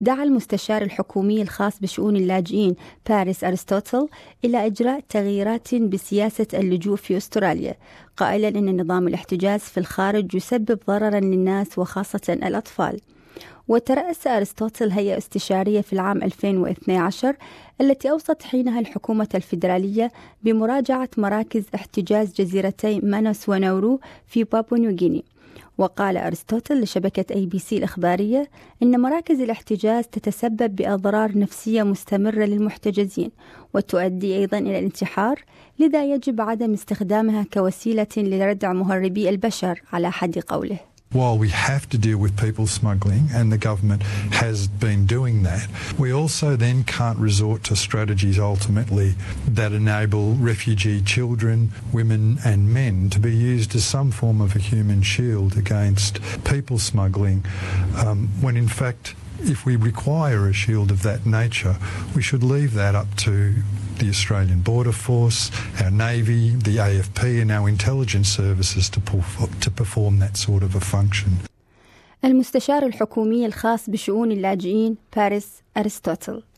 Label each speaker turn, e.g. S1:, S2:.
S1: دعا المستشار الحكومي الخاص بشؤون اللاجئين باريس أرسطوطل إلى إجراء تغييرات بسياسة اللجوء في أستراليا، قائلا إن نظام الاحتجاز في الخارج يسبب ضررا للناس وخاصة الأطفال. وترأس أرسطوطل هيئة استشارية في العام 2012 التي أوصت حينها الحكومة الفيدرالية بمراجعة مراكز احتجاز جزيرتي مانوس وناورو في بابوا نيوغيني. وقال أرسطوطل لشبكة ABC الإخبارية إن مراكز الاحتجاز تتسبب بأضرار نفسية مستمرة للمحتجزين وتؤدي أيضا إلى الانتحار، لذا يجب عدم استخدامها كوسيلة لردع مهربي البشر على حد قوله.
S2: While we have to deal with people smuggling, and the government has been doing that, we also then can't resort to strategies ultimately that enable refugee children, women and men to be used as some form of a human shield against people smuggling, when in fact if we require a shield of that nature, we should leave that up to the Australian Border Force, our Navy, the AFP and our intelligence services to perform that sort of a function.
S1: المستشار الحكومي الخاص بشؤون اللاجئين باريس أرسطوطل.